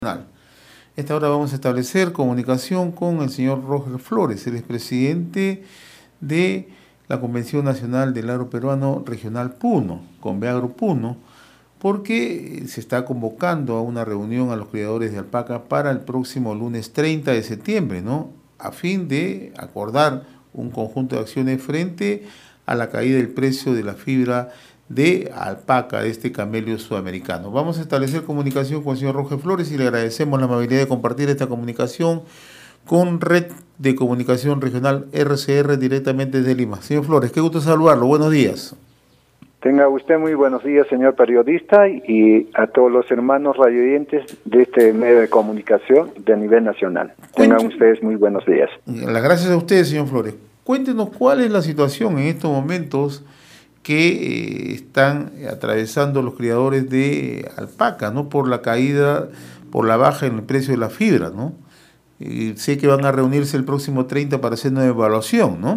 Esta hora vamos a establecer comunicación con el señor Roger Flores, el expresidente de la Convención Nacional del Agro Peruano Regional Puno, Conveagro Puno, porque se está convocando a una reunión a los criadores de alpaca para el próximo lunes 30 de septiembre, ¿no? A fin de acordar un conjunto de acciones frente a la caída del precio de la fibra de alpaca, de este camelio sudamericano. Vamos a establecer comunicación con el señor Roger Flores y le agradecemos la amabilidad de compartir esta comunicación con Red de Comunicación Regional RCR directamente desde Lima. Señor Flores, qué gusto saludarlo. Buenos días. Tenga usted muy buenos días, señor periodista, y a todos los hermanos radioyentes de este medio de comunicación de nivel nacional. Tengan ustedes muy buenos días. Las gracias a ustedes, señor Flores. Cuéntenos cuál es la situación en estos momentos que están atravesando los criadores de alpaca, ¿no? Por la caída, por la baja en el precio de la fibra, ¿no? Sé que van a reunirse el próximo 30 para hacer una evaluación, ¿no?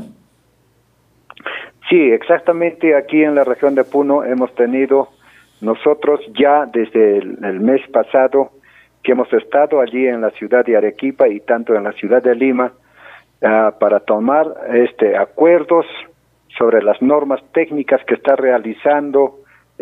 Sí, exactamente. Aquí en la región de Puno hemos tenido nosotros ya desde el mes pasado que hemos estado allí en la ciudad de Arequipa y tanto en la ciudad de Lima para tomar acuerdos sobre las normas técnicas que está realizando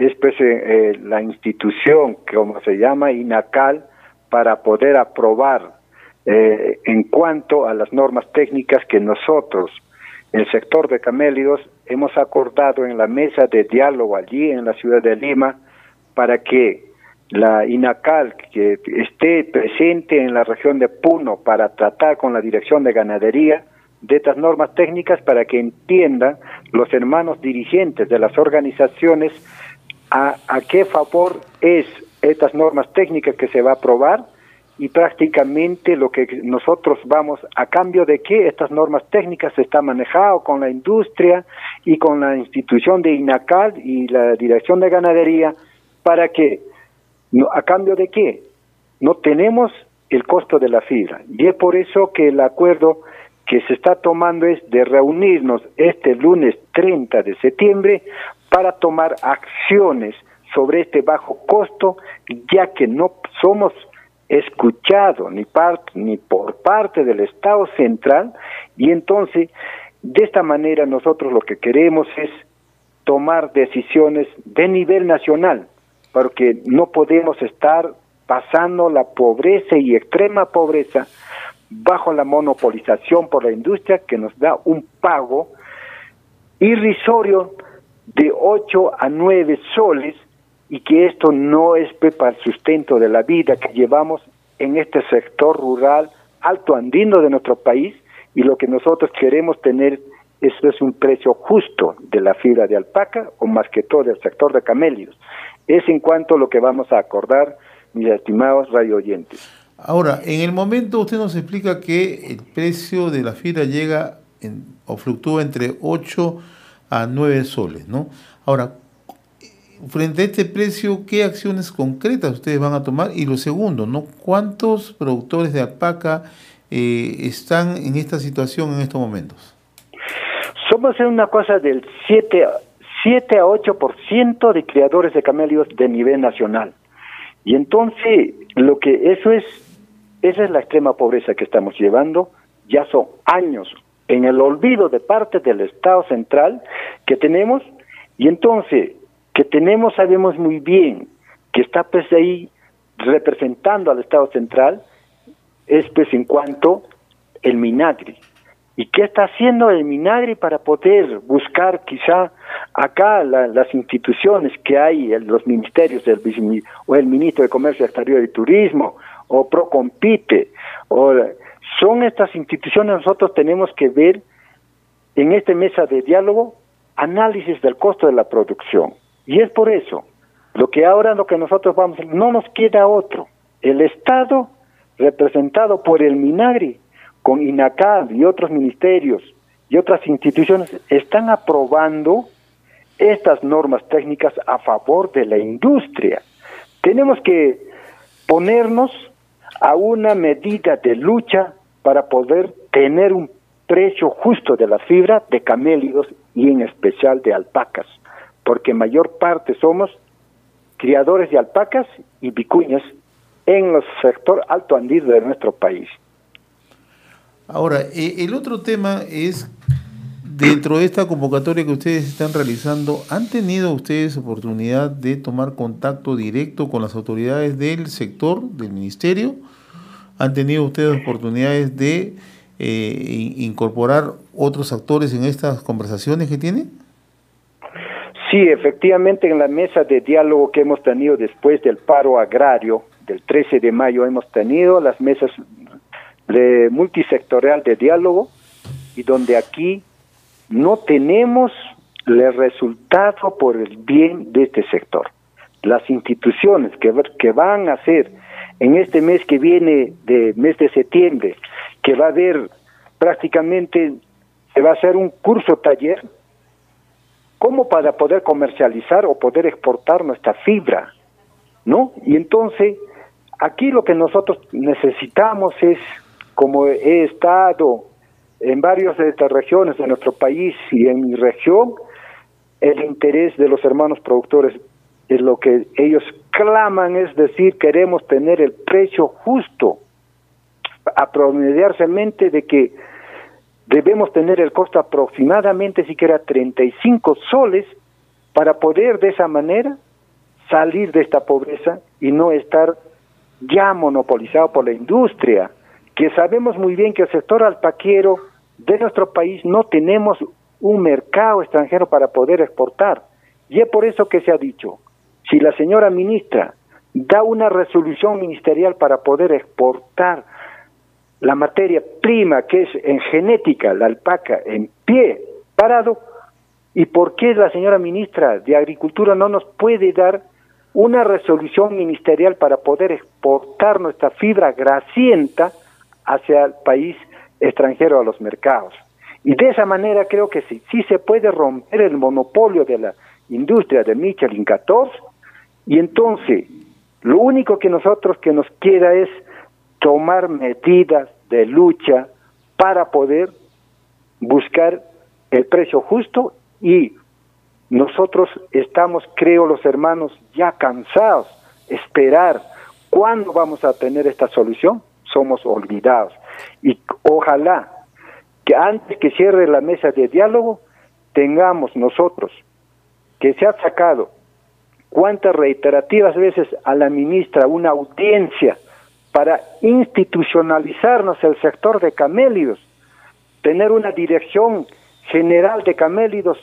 la institución, como se llama, INACAL, para poder aprobar en cuanto a las normas técnicas que nosotros, el sector de camélidos, hemos acordado en la mesa de diálogo allí en la ciudad de Lima, para que la INACAL, que esté presente en la región de Puno para tratar con la Dirección de Ganadería de estas normas técnicas, para que entiendan los hermanos dirigentes de las organizaciones a qué favor es estas normas técnicas que se va a aprobar y prácticamente lo que nosotros vamos a cambio de que estas normas técnicas se están manejando con la industria y con la institución de INACAL y la Dirección de Ganadería, para que a cambio de qué no tenemos el costo de la fibra. Y es por eso que el acuerdo que se está tomando es de reunirnos este lunes 30 de septiembre para tomar acciones sobre este bajo costo, ya que no somos escuchados ni por parte del Estado central, y entonces de esta manera nosotros lo que queremos es tomar decisiones de nivel nacional, porque no podemos estar pasando la pobreza y extrema pobreza bajo la monopolización por la industria, que nos da un pago irrisorio de 8 a 9 soles, y que esto no es para el sustento de la vida que llevamos en este sector rural alto andino de nuestro país, y lo que nosotros queremos tener es un precio justo de la fibra de alpaca, o más que todo del sector de camélidos. Es en cuanto a lo que vamos a acordar, mis estimados radio oyentes. Ahora, en el momento usted nos explica que el precio de la fibra llega o fluctúa entre 8 a 9 soles, ¿no? Ahora, frente a este precio, ¿qué acciones concretas ustedes van a tomar? Y lo segundo, ¿no? ¿Cuántos productores de alpaca están en esta situación en estos momentos? Somos en una cosa del 7 a 8% de criadores de camélidos de nivel nacional. Y entonces, esa es la extrema pobreza que estamos llevando. Ya son años en el olvido de parte del Estado central que tenemos, y entonces sabemos muy bien que está pues ahí representando al Estado central, es pues en cuanto el Minagri. ¿Y qué está haciendo el Minagri para poder buscar quizá acá las instituciones que hay, los ministerios o el ministro de Comercio Exterior y Turismo, o Procompite, son estas instituciones? Nosotros tenemos que ver en esta mesa de diálogo análisis del costo de la producción. Y es por eso lo que nosotros no nos queda otro. El Estado, representado por el Minagri, con INACAL y otros ministerios y otras instituciones, están aprobando estas normas técnicas a favor de la industria. Tenemos que ponernos a una medida de lucha para poder tener un precio justo de la fibra de camélidos y en especial de alpacas, porque mayor parte somos criadores de alpacas y vicuñas en el sector alto andino de nuestro país. Ahora, el otro tema es, dentro de esta convocatoria que ustedes están realizando, ¿han tenido ustedes oportunidad de tomar contacto directo con las autoridades del sector, del ministerio? ¿Han tenido ustedes oportunidades de incorporar otros actores en estas conversaciones que tienen? Sí, efectivamente, en la mesa de diálogo que hemos tenido después del paro agrario del 13 de mayo, hemos tenido las mesas multisectorial de diálogo, y donde aquí no tenemos el resultado por el bien de este sector. Las instituciones que van a hacer en este mes que viene, de mes de septiembre, que va a haber prácticamente, se va a hacer un curso taller, como para poder comercializar o poder exportar nuestra fibra, ¿no? Y entonces, aquí lo que nosotros necesitamos es, como he estado en varias de estas regiones de nuestro país y en mi región, el interés de los hermanos productores es lo que ellos claman, es decir, queremos tener el precio justo, apromediarsemente de que debemos tener el costo aproximadamente siquiera 35 soles para poder de esa manera salir de esta pobreza y no estar ya monopolizado por la industria, que sabemos muy bien que el sector alpaquero de nuestro país no tenemos un mercado extranjero para poder exportar. Y es por eso que se ha dicho, si la señora ministra da una resolución ministerial para poder exportar la materia prima que es en genética, la alpaca, en pie, parado, ¿y por qué la señora ministra de Agricultura no nos puede dar una resolución ministerial para poder exportar nuestra fibra grasienta hacia el país extranjero, a los mercados? Y de esa manera creo que sí se puede romper el monopolio de la industria de Michelin 14, y entonces lo único que nos queda es tomar medidas de lucha para poder buscar el precio justo, y nosotros estamos, creo, los hermanos, ya cansados de esperar cuándo vamos a tener esta solución. Somos olvidados, y ojalá que antes que cierre la mesa de diálogo tengamos nosotros, que se ha sacado cuántas reiterativas veces a la ministra una audiencia para institucionalizarnos el sector de camélidos, tener una dirección general de camélidos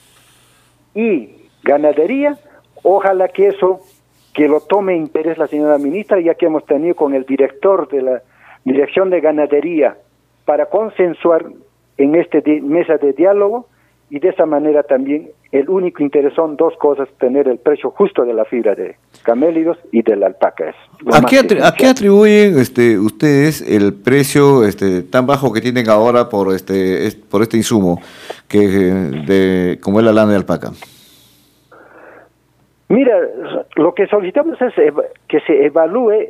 y ganadería. Ojalá que eso, que lo tome interés la señora ministra, ya que hemos tenido con el director de la Dirección de Ganadería para consensuar en mesa de diálogo, y de esa manera también el único interés son dos cosas: tener el precio justo de la fibra de camélidos y de la alpaca. ¿A qué atribuyen ustedes el precio tan bajo que tienen ahora por este insumo como es la lana de alpaca? Mira, lo que solicitamos es que se evalúe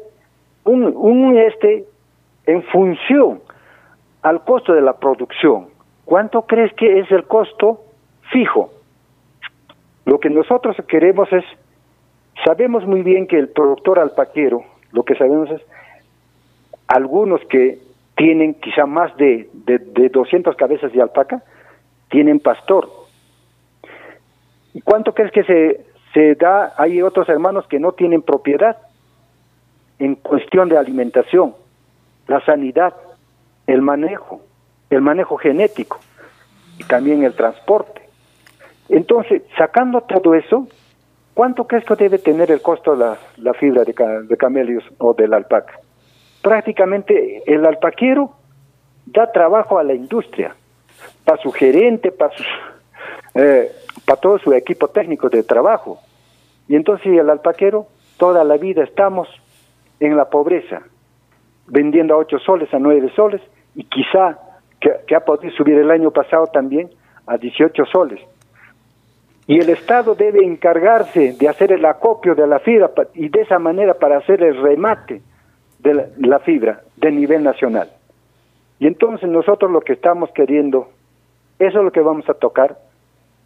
en función al costo de la producción. ¿Cuánto crees que es el costo fijo? Lo que nosotros queremos es, sabemos muy bien que el productor alpaquero, lo que sabemos es, algunos que tienen quizá más de 200 cabezas de alpaca, tienen pastor. ¿Y cuánto crees que se da? Hay otros hermanos que no tienen propiedad en cuestión de alimentación, la sanidad, el manejo genético y también el transporte. Entonces, sacando todo eso, ¿cuánto crees que debe tener el costo de la fibra de camélidos o de la alpaca? Prácticamente el alpaquero da trabajo a la industria, para su gerente, para todo su equipo técnico de trabajo. Y entonces el alpaquero, toda la vida estamos en la pobreza, vendiendo a 8 soles, a 9 soles, y quizá que ha podido subir el año pasado también a 18 soles. Y el Estado debe encargarse de hacer el acopio de la fibra y de esa manera para hacer el remate de la fibra de nivel nacional. Y entonces nosotros lo que estamos queriendo, eso es lo que vamos a tocar,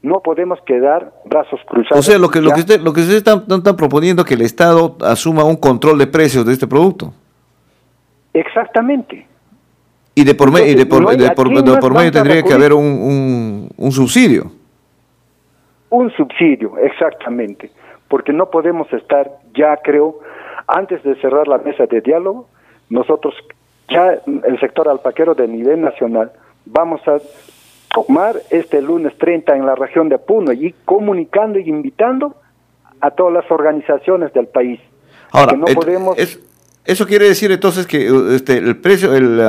No podemos quedar brazos cruzados. O sea, lo que ustedes están proponiendo que el Estado asuma un control de precios de este producto. Exactamente. Y de por medio tendría que haber un subsidio. Un subsidio, exactamente. Porque no podemos estar, ya creo, antes de cerrar la mesa de diálogo, nosotros ya el sector alpaquero de nivel nacional vamos a tomar este lunes 30 en la región de Puno y comunicando y invitando a todas las organizaciones del país. Ahora, no podemos... eso quiere decir entonces que el precio,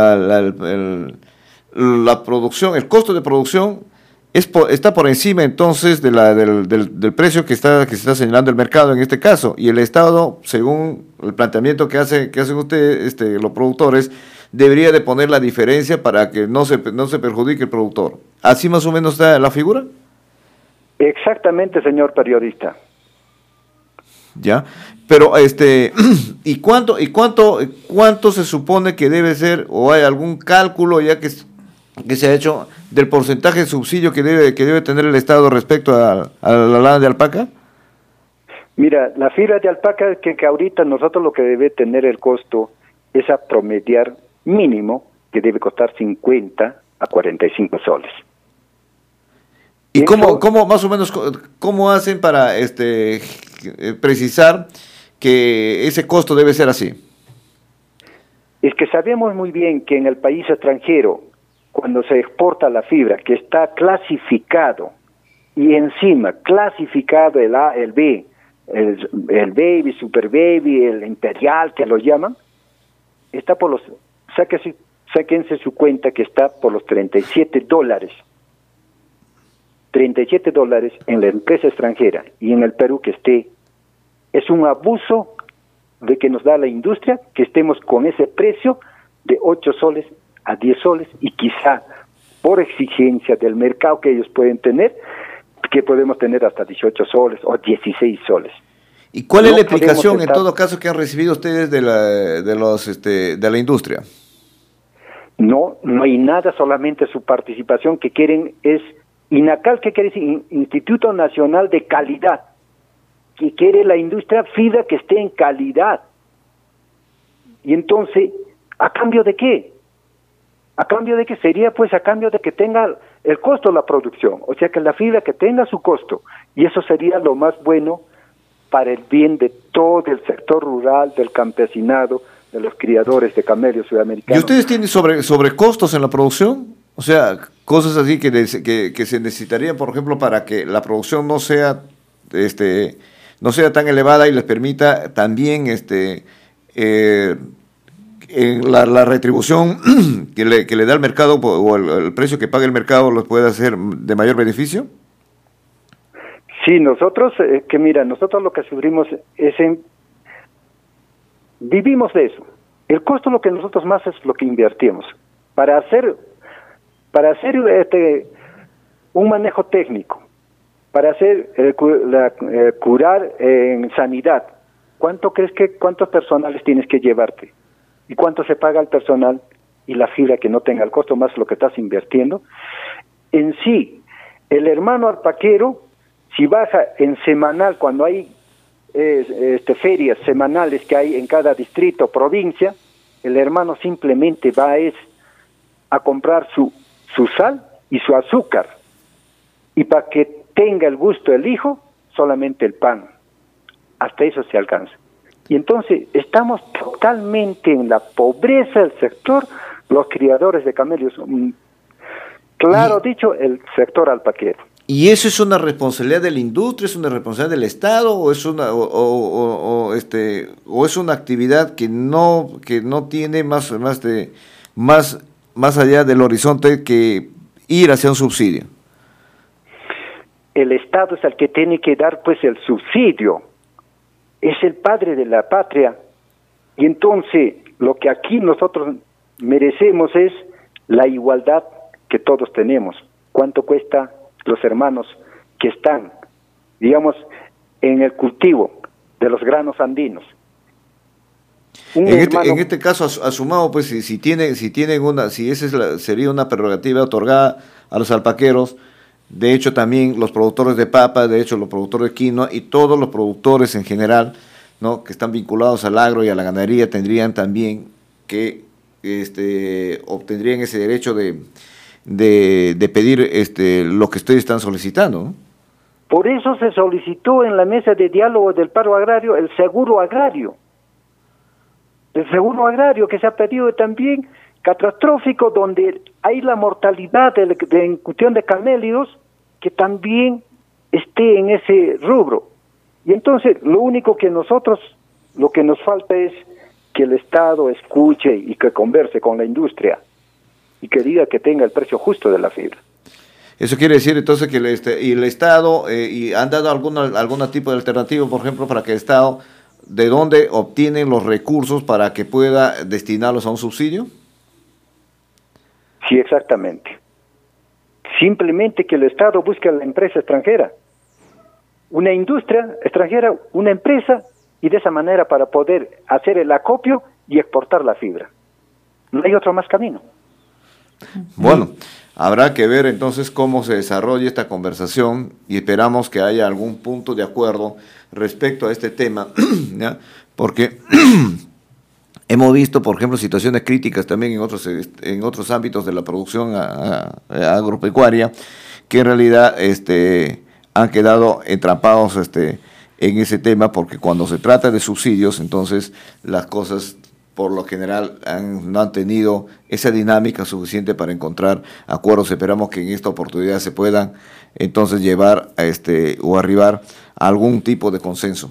la producción, el costo de producción está por encima entonces del precio que se está señalando el mercado en este caso, y el Estado, según el planteamiento que hacen ustedes, los productores, debería de poner la diferencia para que no se perjudique el productor. ¿Así más o menos está la figura? Exactamente, señor periodista. Ya, pero ¿y cuánto se supone que debe ser, o hay algún cálculo ya que se ha hecho del porcentaje de subsidio que debe tener el Estado respecto a la lana de alpaca? Mira, la fibra de alpaca que ahorita nosotros lo que debe tener el costo es a promediar mínimo que debe costar 50 a 45 soles. ¿Y cómo más o menos cómo hacen para precisar que ese costo debe ser así? Es que sabemos muy bien que en el país extranjero, cuando se exporta la fibra, que está clasificado, y encima clasificado el A, el B, el Baby, Super Baby, el Imperial, que lo llaman, está por los, sáquense su cuenta que está por los $37. $37 en la empresa extranjera y en el Perú que esté. Es un abuso de que nos da la industria que estemos con ese precio de 8 soles a 10 soles y quizá por exigencia del mercado que ellos pueden tener, que podemos tener hasta 18 soles o 16 soles. ¿Y cuál es la explicación en todo caso que han recibido ustedes de la industria? No hay nada, solamente su participación que quieren es INACAL, que quiere decir Instituto Nacional de Calidad, que quiere la industria fibra que esté en calidad. Y entonces, ¿a cambio de qué? ¿A cambio de qué sería? Pues a cambio de que tenga el costo de la producción, o sea que la fibra que tenga su costo, y eso sería lo más bueno para el bien de todo el sector rural, del campesinado, de los criadores de camellos sudamericanos. ¿Y ustedes tienen sobrecostos en la producción? O sea, cosas así que se necesitarían, por ejemplo, para que la producción no sea tan elevada y les permita también la retribución que le da el mercado o el precio que paga el mercado los puede hacer de mayor beneficio. Sí, nosotros nosotros lo que sufrimos es vivimos de eso. El costo lo que nosotros más es lo que invertimos para hacer un manejo técnico, para hacer curar en sanidad. ¿Cuántos personales tienes que llevarte? ¿Y cuánto se paga al personal? Y la fibra que no tenga el costo más lo que estás invirtiendo. En sí, el hermano alpaquero, si baja en semanal, cuando hay ferias semanales que hay en cada distrito, provincia, el hermano simplemente va a comprar su sal y su azúcar, y para que tenga el gusto el hijo, solamente el pan. Hasta eso se alcanza. Y entonces estamos totalmente en la pobreza del sector, los criadores de camellos, claro dicho, el sector alpaquero. ¿Y eso es una responsabilidad de la industria, es una responsabilidad del Estado, o es una actividad que no tiene más allá del horizonte que ir hacia un subsidio? El Estado es el que tiene que dar pues el subsidio, es el padre de la patria, y entonces lo que aquí nosotros merecemos es la igualdad que todos tenemos. ¿Cuánto cuesta los hermanos que están, digamos, en el cultivo de los granos andinos? En este caso, asumado, pues, si esa sería una prerrogativa otorgada a los alpaqueros, De hecho, también los productores de papa, de hecho, los productores de quinoa y todos los productores en general, ¿no?, que están vinculados al agro y a la ganadería tendrían también que obtendrían ese derecho de pedir lo que ustedes están solicitando, ¿no? Por eso se solicitó en la mesa de diálogo del paro agrario el seguro agrario. El seguro agrario que se ha pedido también catastrófico, donde hay la mortalidad en cuestión de camélidos, que también esté en ese rubro. Y entonces lo único que lo que nos falta es que el Estado escuche y que converse con la industria y que diga que tenga el precio justo de la fibra. Eso quiere decir entonces que el Estado, y han dado algún tipo de alternativa, por ejemplo, para que el Estado, ¿de dónde obtienen los recursos para que pueda destinarlos a un subsidio? Sí, exactamente. Simplemente que el Estado busque a la empresa extranjera, una industria extranjera, una empresa, y de esa manera para poder hacer el acopio y exportar la fibra. No hay otro más camino. Bueno, habrá que ver entonces cómo se desarrolla esta conversación y esperamos que haya algún punto de acuerdo respecto a este tema, ¿ya? Porque hemos visto, por ejemplo, situaciones críticas también en otros ámbitos de la producción agropecuaria que en realidad han quedado entrampados en ese tema, porque cuando se trata de subsidios, entonces las cosas por lo general no han tenido esa dinámica suficiente para encontrar acuerdos. Esperamos que en esta oportunidad se puedan entonces llevar o arribar a algún tipo de consenso.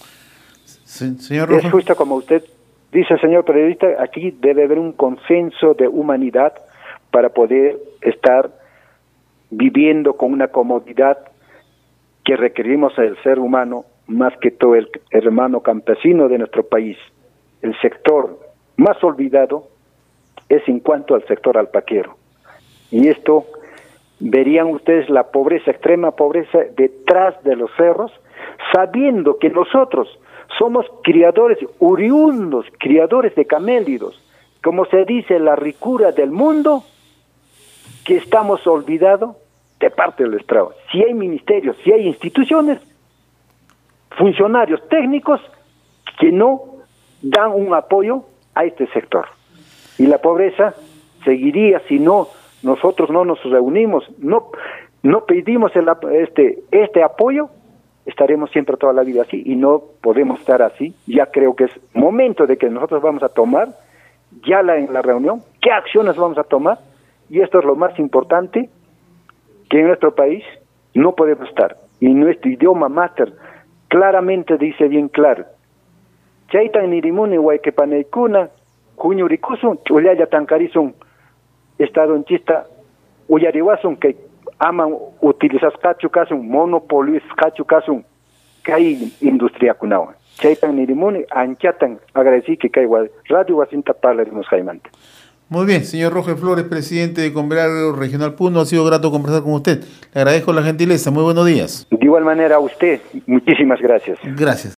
Señor Rojas. Es justo como usted dice, señor periodista, aquí debe haber un consenso de humanidad para poder estar viviendo con una comodidad que requerimos el ser humano, más que todo el hermano campesino de nuestro país. El sector más olvidado es en cuanto al sector alpaquero. Y esto, verían ustedes la pobreza, extrema pobreza detrás de los cerros, sabiendo que nosotros somos criadores oriundos, criadores de camélidos, como se dice, la ricura del mundo, que estamos olvidados de parte del Estado. Si hay ministerios, si hay instituciones, funcionarios técnicos que no dan un apoyo a este sector. Y la pobreza seguiría si nosotros no nos reunimos, no pedimos este apoyo, estaremos siempre toda la vida así y no podemos estar así. Ya creo que es momento de que nosotros vamos a tomar en la reunión qué acciones vamos a tomar, y esto es lo más importante, que en nuestro país no podemos estar, y nuestro idioma máter claramente dice bien claro: chaytan nirimuni huayquepaneykuna kuñurikusun ch'ullalla tankarisun estadonchista uyariwasun que aman utilizasqachu kasun monopolizqachu kasun kay industriakunawan. Chaytan nirimuni anchatan agradecí que kay radio wasinta parlarimos jaimante. Muy bien, señor Roger Flores, presidente de Conveagro Regional Puno, ha sido grato conversar con usted. Le agradezco la gentileza, muy buenos días. De igual manera a usted, muchísimas gracias. Gracias.